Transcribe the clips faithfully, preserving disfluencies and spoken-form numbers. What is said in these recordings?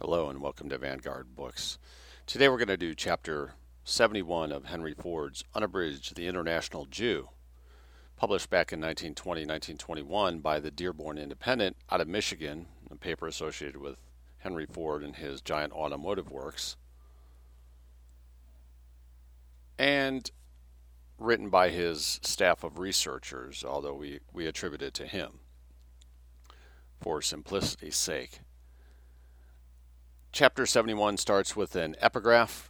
Hello and welcome to Vanguard Books. Today we're going to do chapter seventy-one of Henry Ford's Unabridged The International Jew, published back in nineteen twenty to nineteen twenty-one by the Dearborn Independent out of Michigan, a paper associated with Henry Ford and his giant automotive works, and written by his staff of researchers, although we, we attribute it to him for simplicity's sake. Chapter seventy-one starts with an epigraph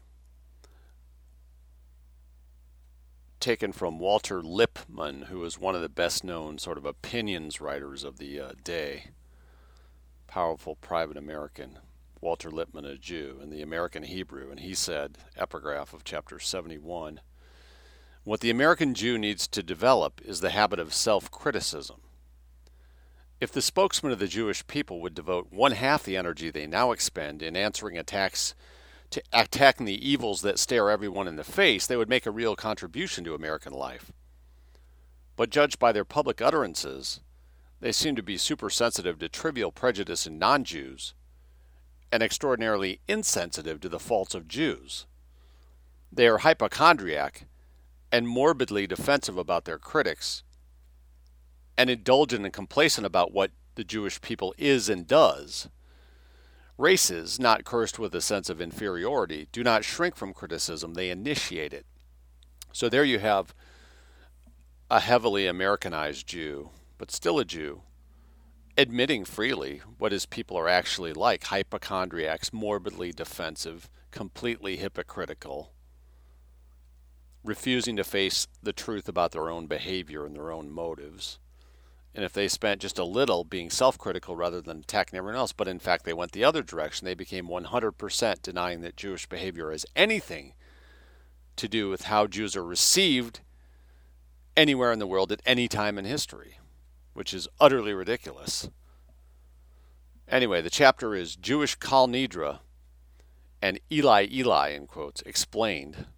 taken from Walter Lippmann, who was one of the best-known sort of opinions writers of the uh, day. Powerful private American, Walter Lippmann, a Jew, in the American Hebrew, and he said, epigraph of chapter seventy-one, "What the American Jew needs to develop is the habit of self-criticism. If the spokesman of the Jewish people would devote one half the energy they now expend in answering attacks to attacking the evils that stare everyone in the face, they would make a real contribution to American life. But judged by their public utterances, they seem to be supersensitive to trivial prejudice in non-Jews and extraordinarily insensitive to the faults of Jews. They are hypochondriac and morbidly defensive about their critics, and indulgent and complacent about what the Jewish people is and does. Races, not cursed with a sense of inferiority, do not shrink from criticism, they initiate it." So there you have a heavily Americanized Jew, but still a Jew, admitting freely what his people are actually like: hypochondriacs, morbidly defensive, completely hypocritical, refusing to face the truth about their own behavior and their own motives. And if they spent just a little being self-critical rather than attacking everyone else, but in fact they went the other direction, they became one hundred percent denying that Jewish behavior has anything to do with how Jews are received anywhere in the world at any time in history, which is utterly ridiculous. Anyway, the chapter is Jewish Kal Nidre and Eli Eli, in quotes, explained.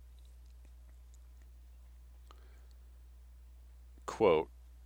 Quote,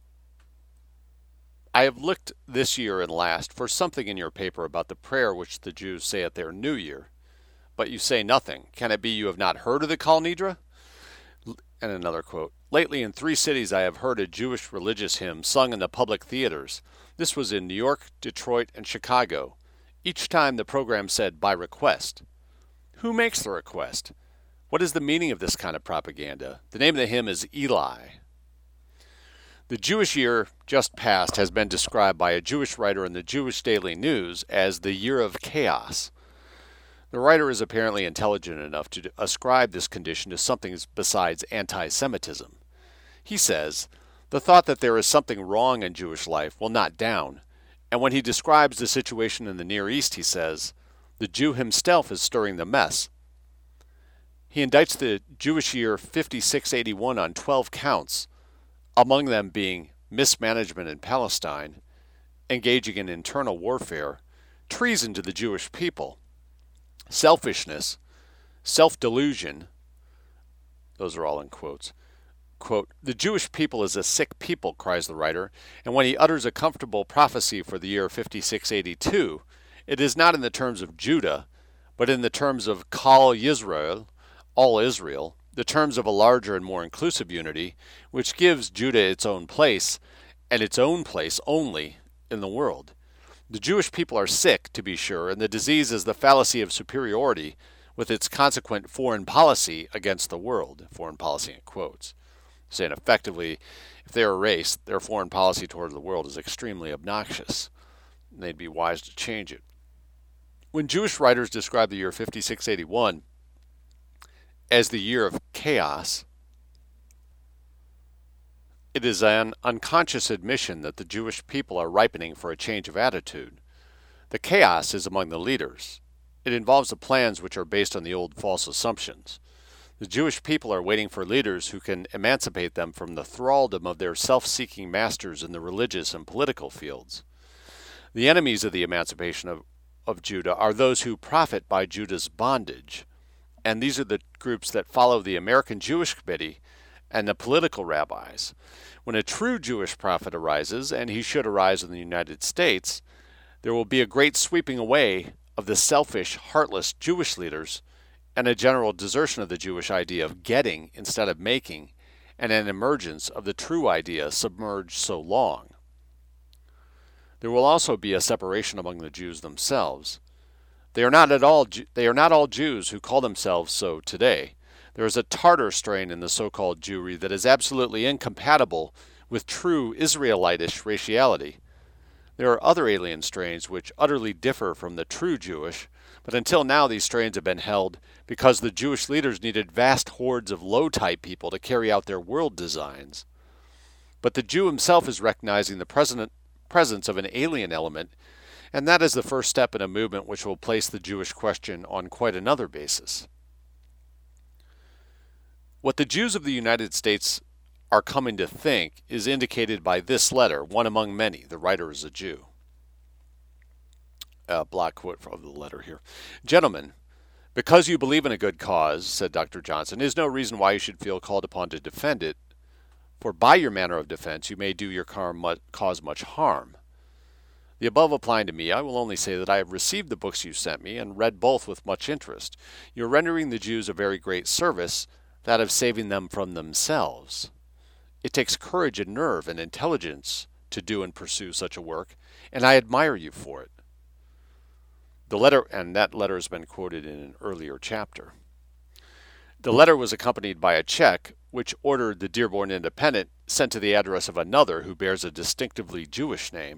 "I have looked this year and last for something in your paper about the prayer which the Jews say at their New Year, but you say nothing. Can it be you have not heard of the Kal Nidre?" And another quote, "Lately in three cities I have heard a Jewish religious hymn sung in the public theaters. This was in New York, Detroit, and Chicago. Each time the program said, 'by request.' Who makes the request? What is the meaning of this kind of propaganda? The name of the hymn is Eli." The Jewish year just past has been described by a Jewish writer in the Jewish Daily News as the year of chaos. The writer is apparently intelligent enough to ascribe this condition to something besides anti-Semitism. He says, the thought that there is something wrong in Jewish life will not down, and when he describes the situation in the Near East, he says, the Jew himself is stirring the mess. He indicts the Jewish year fifty-six eighty-one on twelve counts, among them being mismanagement in Palestine, engaging in internal warfare, treason to the Jewish people, selfishness, self-delusion. Those are all in quotes. Quote, "The Jewish people is a sick people," cries the writer, and when he utters a comfortable prophecy for the year fifty-six eighty-two, it is not in the terms of Judah, but in the terms of Kal Yisrael, all Israel, the terms of a larger and more inclusive unity, which gives Judah its own place, and its own place only, in the world. The Jewish people are sick, to be sure, and the disease is the fallacy of superiority, with its consequent foreign policy against the world, foreign policy in quotes. Saying effectively, if they're a race, their foreign policy toward the world is extremely obnoxious, and they'd be wise to change it. When Jewish writers describe the year fifty-six eighty-one as the year of chaos, it is an unconscious admission that the Jewish people are ripening for a change of attitude. The chaos is among the leaders. It involves the plans which are based on the old false assumptions. The Jewish people are waiting for leaders who can emancipate them from the thraldom of their self-seeking masters in the religious and political fields. The enemies of the emancipation of, of Judah are those who profit by Judah's bondage. And these are the groups that follow the American Jewish Committee and the political rabbis. When a true Jewish prophet arises, and he should arise in the United States, there will be a great sweeping away of the selfish, heartless Jewish leaders, and a general desertion of the Jewish idea of getting instead of making, and an emergence of the true idea submerged so long. There will also be a separation among the Jews themselves. They are not at all they are not all Jews who call themselves so today. There is a Tartar strain in the so-called Jewry that is absolutely incompatible with true Israelitish raciality. There are other alien strains which utterly differ from the true Jewish, but until now these strains have been held because the Jewish leaders needed vast hordes of low-type people to carry out their world designs. But the Jew himself is recognizing the present, presence of an alien element, and that is the first step in a movement which will place the Jewish question on quite another basis. What the Jews of the United States are coming to think is indicated by this letter, one among many. The writer is a Jew. A block quote from the letter here. Gentlemen, because you believe in a good cause, said Doctor Johnson, is no reason why you should feel called upon to defend it, for by your manner of defense you may do your cause much harm. The above applying to me, I will only say that I have received the books you sent me and read both with much interest. You are rendering the Jews a very great service, that of saving them from themselves. It takes courage and nerve and intelligence to do and pursue such a work, and I admire you for it. The letter, and that letter has been quoted in an earlier chapter. The letter was accompanied by a check which ordered the Dearborn Independent sent to the address of another who bears a distinctively Jewish name.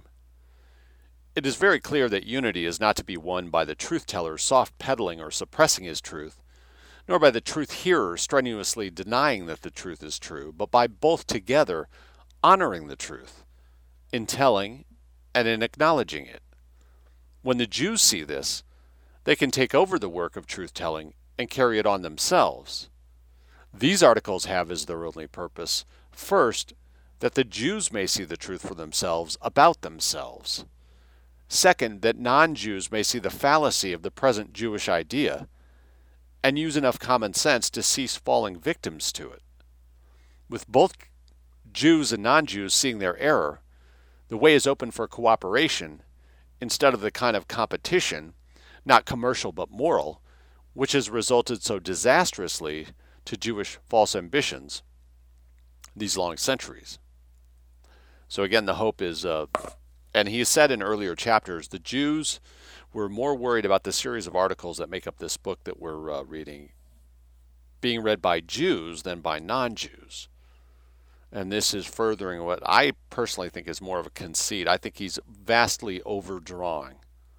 It is very clear that unity is not to be won by the truth-teller soft peddling or suppressing his truth, nor by the truth-hearer strenuously denying that the truth is true, but by both together honoring the truth, in telling and in acknowledging it. When the Jews see this, they can take over the work of truth-telling and carry it on themselves. These articles have as their only purpose, first, that the Jews may see the truth for themselves about themselves. Second, that non-Jews may see the fallacy of the present Jewish idea and use enough common sense to cease falling victims to it. With both Jews and non-Jews seeing their error, the way is open for cooperation instead of the kind of competition, not commercial but moral, which has resulted so disastrously to Jewish false ambitions these long centuries. So again, the hope is, uh, and he has said in earlier chapters, the Jews were more worried about the series of articles that make up this book that we're uh, reading being read by Jews than by non-Jews. And this is furthering what I personally think is more of a conceit. I think he's vastly overdrawing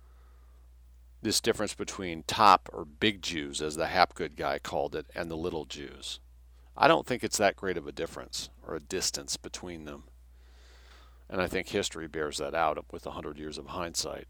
this difference between top or big Jews, as the Hapgood guy called it, and the little Jews. I don't think it's that great of a difference or a distance between them. And I think history bears that out with a hundred years of hindsight.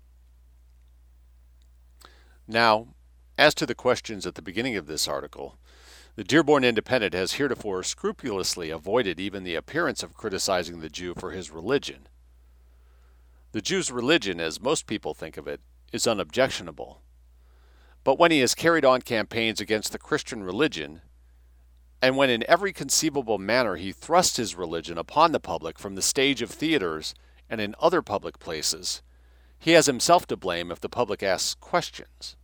Now, as to the questions at the beginning of this article, the Dearborn Independent has heretofore scrupulously avoided even the appearance of criticizing the Jew for his religion. The Jew's religion, as most people think of it, is unobjectionable. But when he has carried on campaigns against the Christian religion, and when in every conceivable manner he thrusts his religion upon the public from the stage of theaters and in other public places, he has himself to blame if the public asks questions.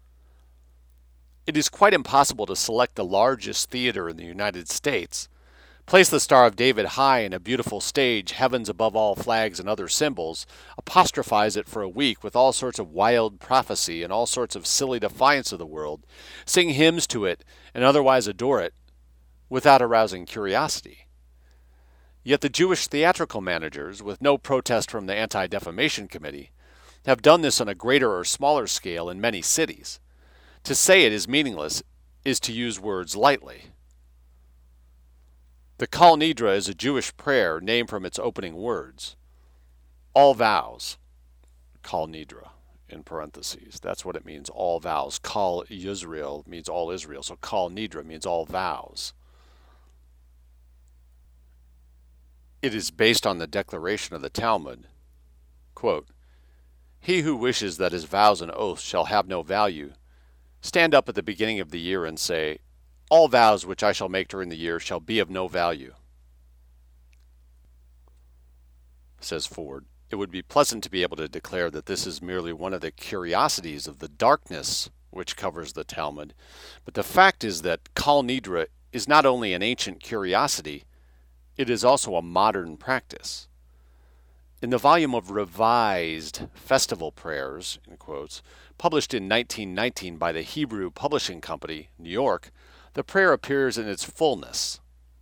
It is quite impossible to select the largest theater in the United States, place the Star of David high in a beautiful stage, heavens above all flags and other symbols, apostrophize it for a week with all sorts of wild prophecy and all sorts of silly defiance of the world, sing hymns to it and otherwise adore it, without arousing curiosity. Yet the Jewish theatrical managers, with no protest from the Anti-Defamation Committee, have done this on a greater or smaller scale in many cities. To say it is meaningless is to use words lightly. The Kol Nidre is a Jewish prayer named from its opening words. All vows, Kol Nidre, in parentheses. That's what it means, all vows. Kol Yisrael means all Israel, so Kol Nidre means all vows. It is based on the declaration of the Talmud, quote, "He who wishes that his vows and oaths shall have no value, stand up at the beginning of the year and say, all vows which I shall make during the year shall be of no value," says Ford. It would be pleasant to be able to declare that this is merely one of the curiosities of the darkness which covers the Talmud, but the fact is that Kal Nidra is not only an ancient curiosity, it is also a modern practice. In the volume of revised festival prayers, in quotes, published in nineteen nineteen by the Hebrew Publishing Company, New York, the prayer appears in its fullness.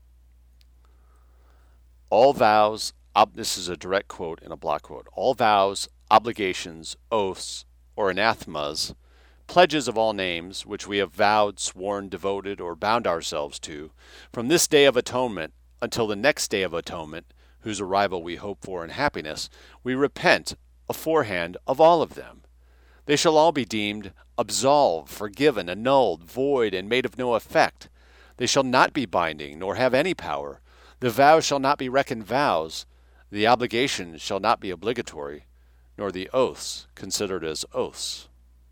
All vows, ob- this is a direct quote in a block quote, all vows, obligations, oaths, or anathemas, pledges of all names, which we have vowed, sworn, devoted, or bound ourselves to, from this day of atonement until the next day of atonement, whose arrival we hope for in happiness, we repent aforehand of all of them. They shall all be deemed absolved, forgiven, annulled, void, and made of no effect. They shall not be binding, nor have any power. The vows shall not be reckoned vows. The obligations shall not be obligatory, nor the oaths considered as oaths.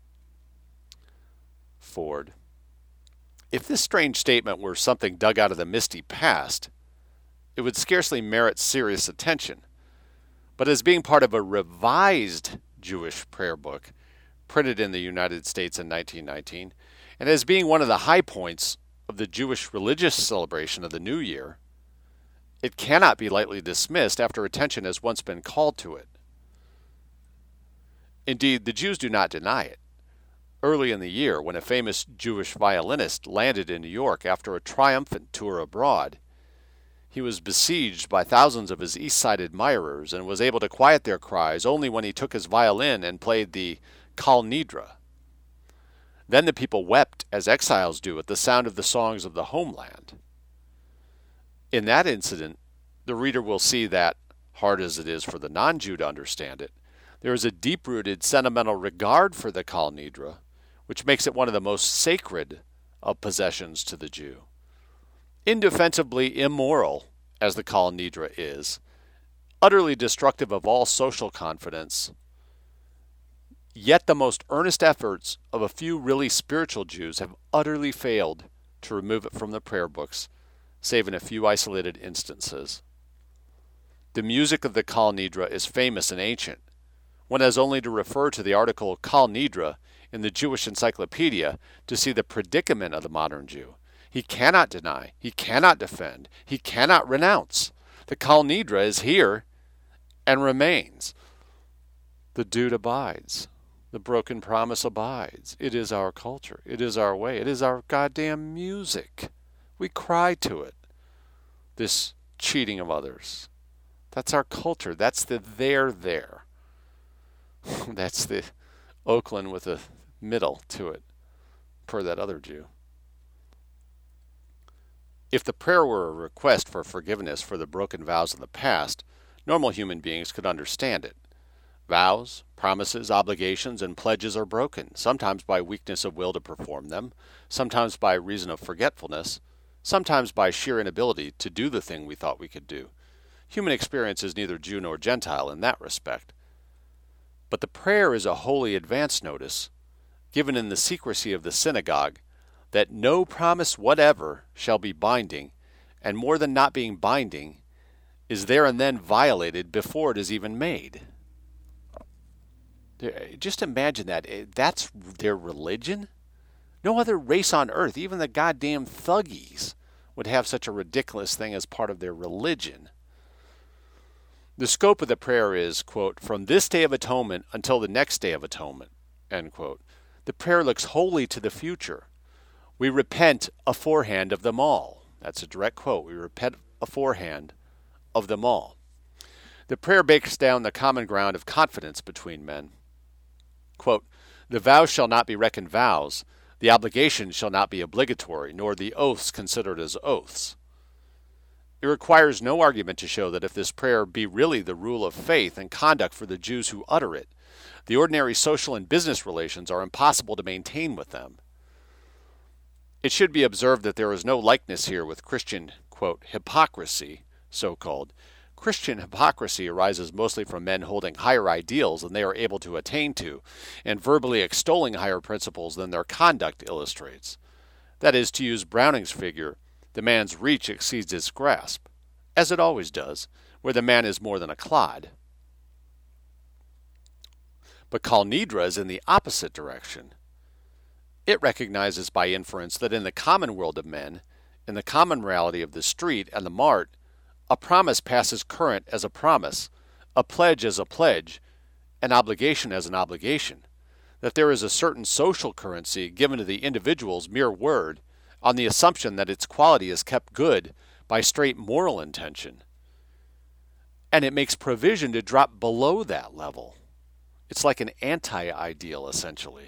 Ford. If this strange statement were something dug out of the misty past, it would scarcely merit serious attention. But as being part of a revised Jewish prayer book, printed in the United States in nineteen nineteen, and as being one of the high points of the Jewish religious celebration of the New Year, it cannot be lightly dismissed after attention has once been called to it. Indeed, the Jews do not deny it. Early in the year, when a famous Jewish violinist landed in New York after a triumphant tour abroad, he was besieged by thousands of his East Side admirers and was able to quiet their cries only when he took his violin and played the Kal Nidra. Then the people wept as exiles do at the sound of the songs of the homeland. In that incident, the reader will see that, hard as it is for the non-Jew to understand it, there is a deep-rooted sentimental regard for the Kal Nidra, which makes it one of the most sacred of possessions to the Jew. Indefensibly immoral, as the Kal Nidra is, utterly destructive of all social confidence, yet the most earnest efforts of a few really spiritual Jews have utterly failed to remove it from the prayer books, save in a few isolated instances. The music of the Kal Nidra is famous and ancient. One has only to refer to the article Kal Nidra in the Jewish Encyclopedia to see the predicament of the modern Jew. He cannot deny, he cannot defend, he cannot renounce. The Kal Nidra is here and remains. The dude abides. The broken promise abides. It is our culture. It is our way. It is our goddamn music. We cry to it. This cheating of others. That's our culture. That's the there there. That's the Oakland with a middle to it, per that other Jew. If the prayer were a request for forgiveness for the broken vows of the past, normal human beings could understand it. Vows, promises, obligations, and pledges are broken, sometimes by weakness of will to perform them, sometimes by reason of forgetfulness, sometimes by sheer inability to do the thing we thought we could do. Human experience is neither Jew nor Gentile in that respect. But the prayer is a holy advance notice, given in the secrecy of the synagogue, that no promise whatever shall be binding, and more than not being binding, is there and then violated before it is even made. Just imagine that. That's their religion? No other race on earth, even the goddamn thuggies, would have such a ridiculous thing as part of their religion. The scope of the prayer is, quote, from this day of atonement until the next day of atonement, end quote. The prayer looks wholly to the future. We repent aforehand of them all. That's a direct quote. We repent aforehand of them all. The prayer breaks down the common ground of confidence between men. Quote, the vows shall not be reckoned vows, the obligations shall not be obligatory, nor the oaths considered as oaths. It requires no argument to show that if this prayer be really the rule of faith and conduct for the Jews who utter it, the ordinary social and business relations are impossible to maintain with them. It should be observed that there is no likeness here with Christian, quote, hypocrisy, so-called. Christian hypocrisy arises mostly from men holding higher ideals than they are able to attain to, and verbally extolling higher principles than their conduct illustrates. That is, to use Browning's figure, the man's reach exceeds his grasp, as it always does, where the man is more than a clod. But Kal Nidra is in the opposite direction. It recognizes by inference that in the common world of men, in the common morality of the street and the mart, a promise passes current as a promise, a pledge as a pledge, an obligation as an obligation, that there is a certain social currency given to the individual's mere word on the assumption that its quality is kept good by straight moral intention. And it makes provision to drop below that level. It's like an anti-ideal, essentially.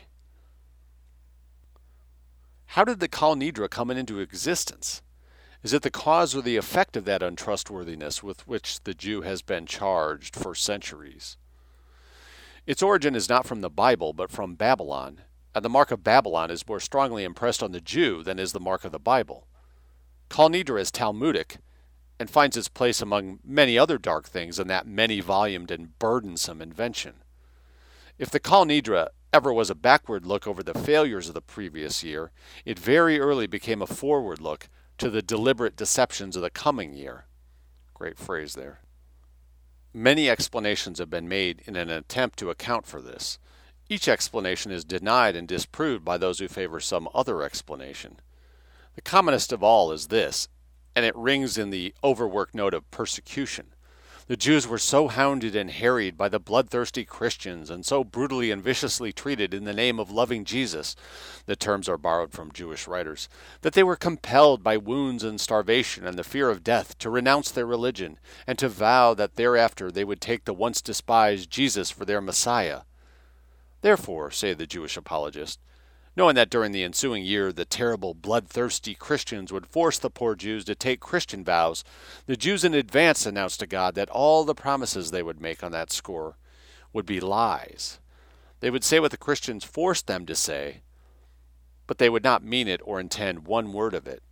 How did the Kal Nidra come into existence? Is it the cause or the effect of that untrustworthiness with which the Jew has been charged for centuries? Its origin is not from the Bible, but from Babylon, and the mark of Babylon is more strongly impressed on the Jew than is the mark of the Bible. Kal Nidra is Talmudic, and finds its place among many other dark things in that many-volumed and burdensome invention. If the Kal Nidra ever was a backward look over the failures of the previous year, it very early became a forward look to the deliberate deceptions of the coming year. Great phrase there. Many explanations have been made in an attempt to account for this. Each explanation is denied and disproved by those who favor some other explanation. The commonest of all is this, and it rings in the overworked note of persecution. The Jews were so hounded and harried by the bloodthirsty Christians and so brutally and viciously treated in the name of loving Jesus, the terms are borrowed from Jewish writers, that they were compelled by wounds and starvation and the fear of death to renounce their religion and to vow that thereafter they would take the once despised Jesus for their Messiah. Therefore, say the Jewish apologists, knowing that during the ensuing year the terrible, bloodthirsty Christians would force the poor Jews to take Christian vows, the Jews in advance announced to God that all the promises they would make on that score would be lies. They would say what the Christians forced them to say, but they would not mean it or intend one word of it.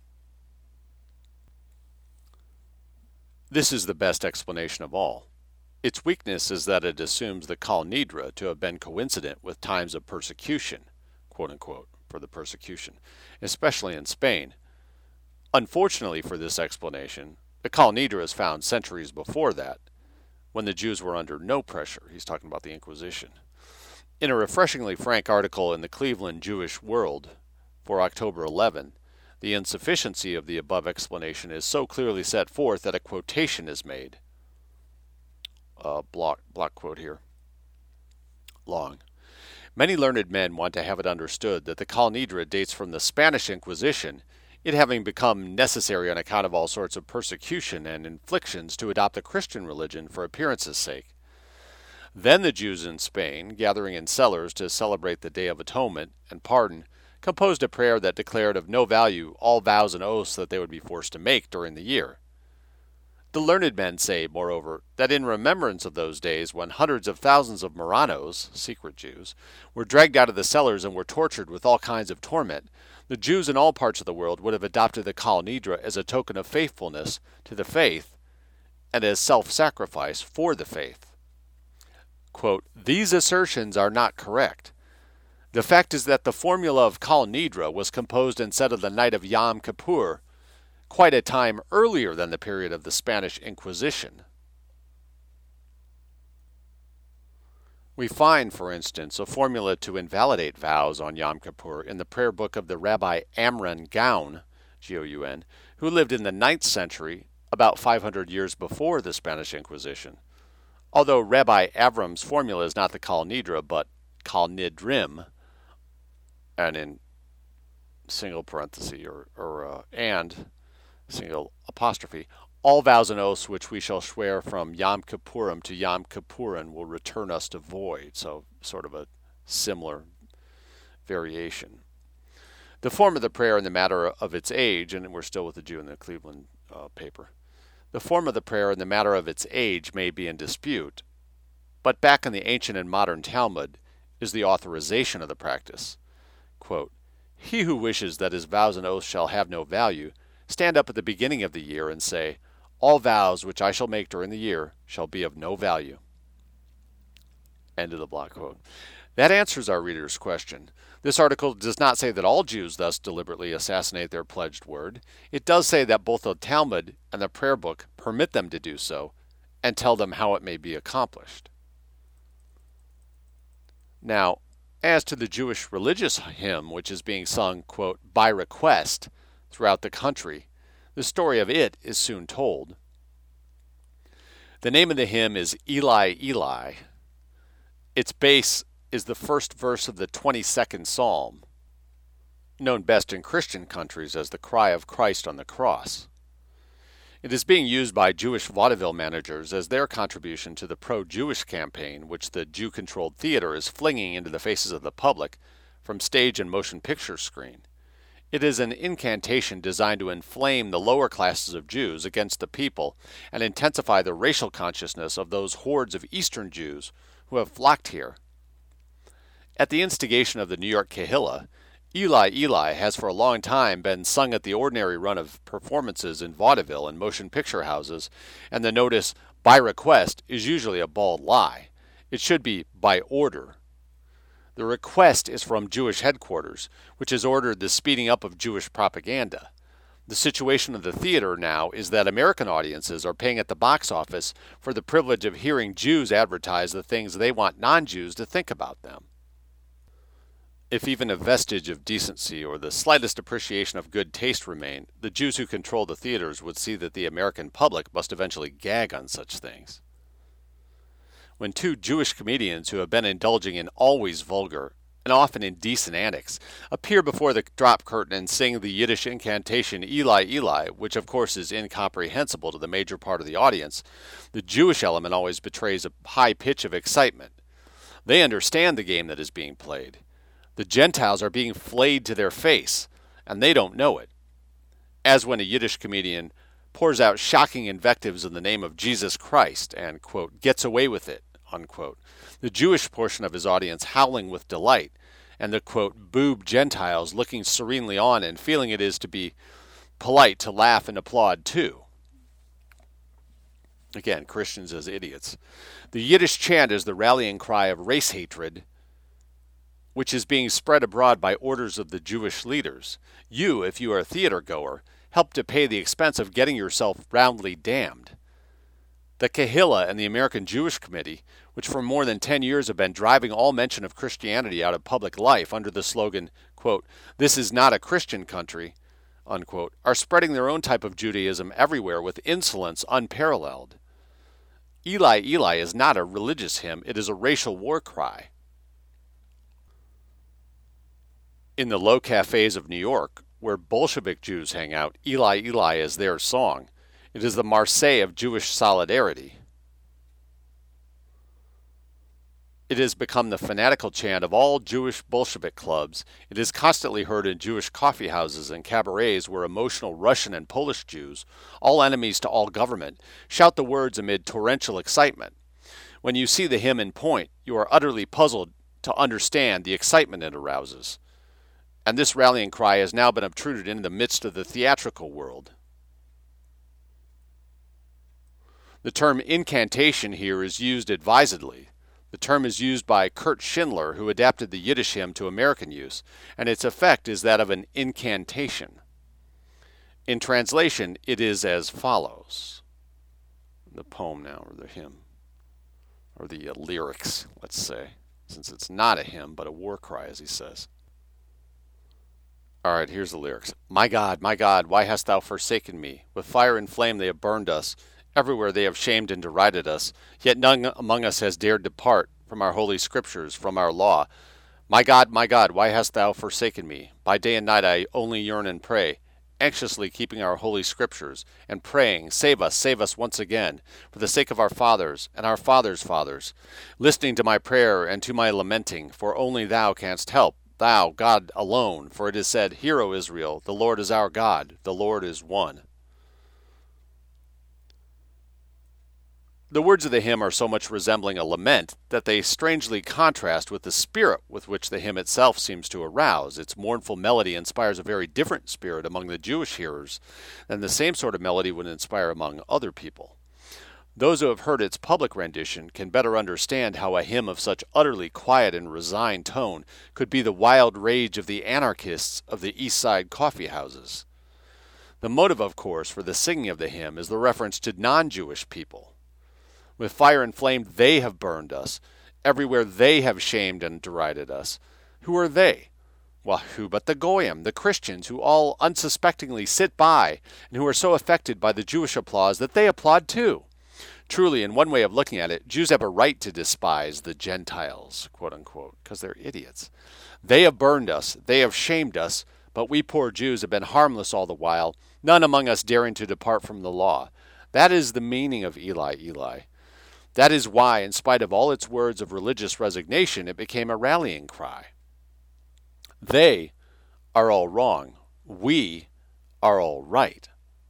This is the best explanation of all. Its weakness is that it assumes the Kal Nidra to have been coincident with times of persecution, quote unquote, for the persecution, especially in Spain. Unfortunately for this explanation, the Kal Nidra is found centuries before that, when the Jews were under no pressure. He's talking about the Inquisition. In a refreshingly frank article in the Cleveland Jewish World for October eleventh, the insufficiency of the above explanation is so clearly set forth that a quotation is made. Uh, block, block quote here. Long. Many learned men want to have it understood that the Kal Nidra dates from the Spanish Inquisition, it having become necessary on account of all sorts of persecution and inflictions to adopt the Christian religion for appearance's sake. Then the Jews in Spain, gathering in cellars to celebrate the Day of Atonement and Pardon, composed a prayer that declared of no value all vows and oaths that they would be forced to make during the year. The learned men say, moreover, that in remembrance of those days when hundreds of thousands of Marranos, secret Jews, were dragged out of the cellars and were tortured with all kinds of torment, the Jews in all parts of the world would have adopted the Kal Nidra as a token of faithfulness to the faith and as self-sacrifice for the faith. Quote, these assertions are not correct. The fact is that the formula of Kal Nidra was composed instead of the night of Yom Kippur, quite a time earlier than the period of the Spanish Inquisition. We find, for instance, a formula to invalidate vows on Yom Kippur in the prayer book of the Rabbi Amram Gaon, G O U N, who lived in the ninth century, about five hundred years before the Spanish Inquisition. Although Rabbi Avram's formula is not the Kal Nidra, but Kal Nidrim, and in single parenthesis or, or uh, and single apostrophe, all vows and oaths which we shall swear from Yom Kippurim to Yom Kippurim will return us to void. So sort of a similar variation. The form of the prayer in the matter of its age, and we're still with the Jew in the Cleveland uh, paper, the form of the prayer in the matter of its age may be in dispute, but back in the ancient and modern Talmud is the authorization of the practice. Quote, he who wishes that his vows and oaths shall have no value, stand up at the beginning of the year and say, all vows which I shall make during the year shall be of no value. End of the block quote. That answers our reader's question. This article does not say that all Jews thus deliberately assassinate their pledged word. It does say that both the Talmud and the prayer book permit them to do so and tell them how it may be accomplished. Now, as to the Jewish religious hymn, which is being sung, quote, by request throughout the country, the story of it is soon told. The name of the hymn is Eli, Eli. Its base is the first verse of the twenty-second Psalm, known best in Christian countries as the cry of Christ on the cross. It is being used by Jewish vaudeville managers as their contribution to the pro-Jewish campaign which the Jew-controlled theater is flinging into the faces of the public from stage and motion picture screen. It is an incantation designed to inflame the lower classes of Jews against the people and intensify the racial consciousness of those hordes of Eastern Jews who have flocked here. At the instigation of the New York Kehillah, Eli, Eli has for a long time been sung at the ordinary run of performances in vaudeville and motion picture houses, and the notice, by request, is usually a bald lie. It should be by order. The request is from Jewish headquarters, which has ordered the speeding up of Jewish propaganda. The situation of the theater now is that American audiences are paying at the box office for the privilege of hearing Jews advertise the things they want non-Jews to think about them. If even a vestige of decency or the slightest appreciation of good taste remained, the Jews who control the theaters would see that the American public must eventually gag on such things. When two Jewish comedians who have been indulging in always vulgar and often indecent antics appear before the drop curtain and sing the Yiddish incantation Eli, Eli, which of course is incomprehensible to the major part of the audience, the Jewish element always betrays a high pitch of excitement. They understand the game that is being played. The Gentiles are being flayed to their face, and they don't know it. As when a Yiddish comedian pours out shocking invectives in the name of Jesus Christ and, quote, gets away with it, unquote, the Jewish portion of his audience howling with delight, and the, quote, boob Gentiles looking serenely on and feeling it is to be polite to laugh and applaud too. Again, Christians as idiots. The Yiddish chant is the rallying cry of race hatred, which is being spread abroad by orders of the Jewish leaders. You, if you are a theater goer, help to pay the expense of getting yourself roundly damned. The Kehillah and the American Jewish Committee, which for more than ten years have been driving all mention of Christianity out of public life under the slogan, quote, this is not a Christian country, unquote, are spreading their own type of Judaism everywhere with insolence unparalleled. Eli, Eli is not a religious hymn, it is a racial war cry. In the low cafes of New York, where Bolshevik Jews hang out, Eli, Eli is their song. It is the Marseillaise of Jewish solidarity. It has become the fanatical chant of all Jewish Bolshevik clubs. It is constantly heard in Jewish coffee houses and cabarets where emotional Russian and Polish Jews, all enemies to all government, shout the words amid torrential excitement. When you see the hymn in point, you are utterly puzzled to understand the excitement it arouses. And this rallying cry has now been obtruded into the midst of the theatrical world. The term incantation here is used advisedly. The term is used by Kurt Schindler, who adapted the Yiddish hymn to American use, and its effect is that of an incantation. In translation, it is as follows. The poem now, or the hymn, or the uh, lyrics, let's say, since it's not a hymn, but a war cry, as he says. All right, here's the lyrics. My God, my God, why hast thou forsaken me? With fire and flame they have burned us. Everywhere they have shamed and derided us. Yet none among us has dared depart from our holy scriptures, from our law. My God, my God, why hast thou forsaken me? By day and night I only yearn and pray, anxiously keeping our holy scriptures, and praying, save us, save us once again, for the sake of our fathers and our fathers' fathers, listening to my prayer and to my lamenting, for only thou canst help. Thou, God alone, for it is said, Hear, O Israel, the Lord is our God, the Lord is one. The words of the hymn are so much resembling a lament that they strangely contrast with the spirit with which the hymn itself seems to arouse. Its mournful melody inspires a very different spirit among the Jewish hearers than the same sort of melody would inspire among other people. Those who have heard its public rendition can better understand how a hymn of such utterly quiet and resigned tone could be the wild rage of the anarchists of the East Side coffee houses. The motive, of course, for the singing of the hymn is the reference to non-Jewish people. With fire and flame they have burned us. Everywhere they have shamed and derided us. Who are they? Well, who but the Goyim, the Christians, who all unsuspectingly sit by and who are so affected by the Jewish applause that they applaud too. Truly, in one way of looking at it, Jews have a right to despise the Gentiles, quote unquote, because they're idiots. They have burned us, they have shamed us, but we poor Jews have been harmless all the while, none among us daring to depart from the law. That is the meaning of Eli, Eli. That is why, in spite of all its words of religious resignation, it became a rallying cry. They are all wrong. We are all right.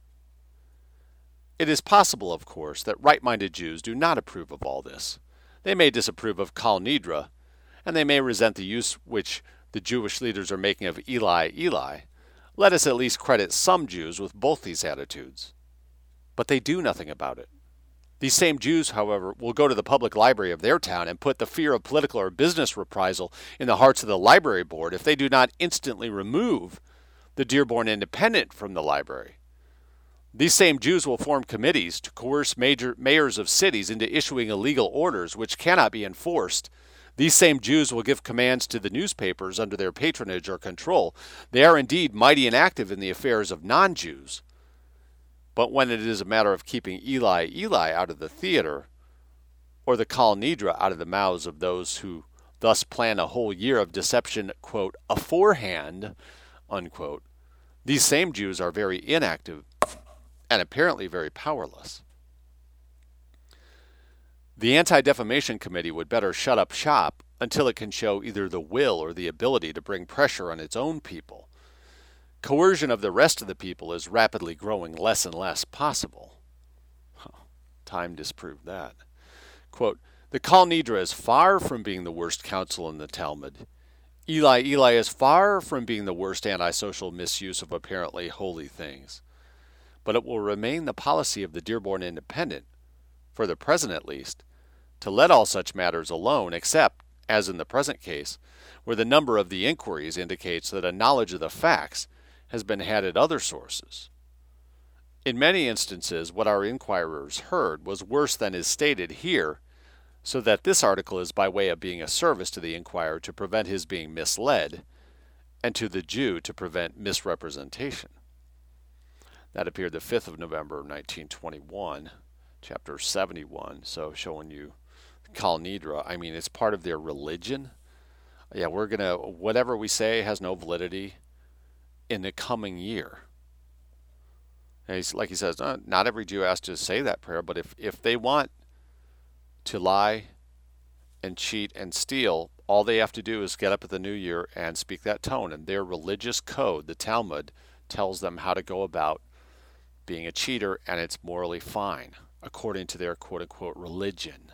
It is possible, of course, that right-minded Jews do not approve of all this. They may disapprove of Kal Nidre, and they may resent the use which the Jewish leaders are making of Eli, Eli. Let us at least credit some Jews with both these attitudes. But they do nothing about it. These same Jews, however, will go to the public library of their town and put the fear of political or business reprisal in the hearts of the library board if they do not instantly remove the Dearborn Independent from the library. These same Jews will form committees to coerce major mayors of cities into issuing illegal orders which cannot be enforced. These same Jews will give commands to the newspapers under their patronage or control. They are indeed mighty and active in the affairs of non-Jews. But when it is a matter of keeping Eli, Eli out of the theater, or the Kal Nidre out of the mouths of those who thus plan a whole year of deception, quote, aforehand, unquote, these same Jews are very inactive and apparently very powerless. The Anti-Defamation Committee would better shut up shop until it can show either the will or the ability to bring pressure on its own people. Coercion of the rest of the people is rapidly growing less and less possible. Huh, time disproved that. Quote, the Kal Nidre is far from being the worst counsel in the Talmud. Eli, Eli is far from being the worst antisocial misuse of apparently holy things. But it will remain the policy of the Dearborn Independent, for the present at least, to let all such matters alone except, as in the present case, where the number of the inquiries indicates that a knowledge of the facts has been had at other sources. In many instances, what our inquirers heard was worse than is stated here, so that this article is by way of being a service to the inquirer to prevent his being misled, and to the Jew to prevent misrepresentation. That appeared the fifth of November, nineteen twenty-one, chapter seventy-one, so showing you Kal Nidre. I mean, it's part of their religion. Yeah, we're going to, whatever we say has no validity in the coming year. And he's, like he says, not every Jew has to say that prayer, but if, if they want to lie and cheat and steal, all they have to do is get up at the new year and speak that tone. And their religious code, the Talmud, tells them how to go about being a cheater, and it's morally fine, according to their quote-unquote religion.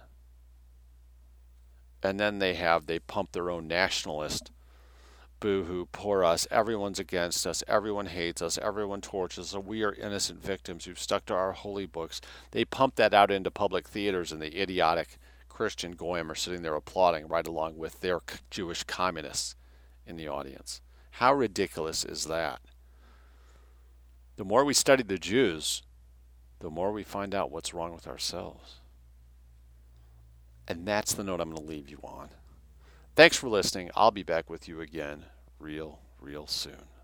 And then they have, they pump their own nationalist, boo-hoo, poor us, everyone's against us, everyone hates us, everyone tortures us, we are innocent victims who've stuck to our holy books. They pump that out into public theaters, and the idiotic Christian Goyim are sitting there applauding right along with their Jewish communists in the audience. How ridiculous is that? The more we study the Jews, the more we find out what's wrong with ourselves. And that's the note I'm going to leave you on. Thanks for listening. I'll be back with you again real, real soon.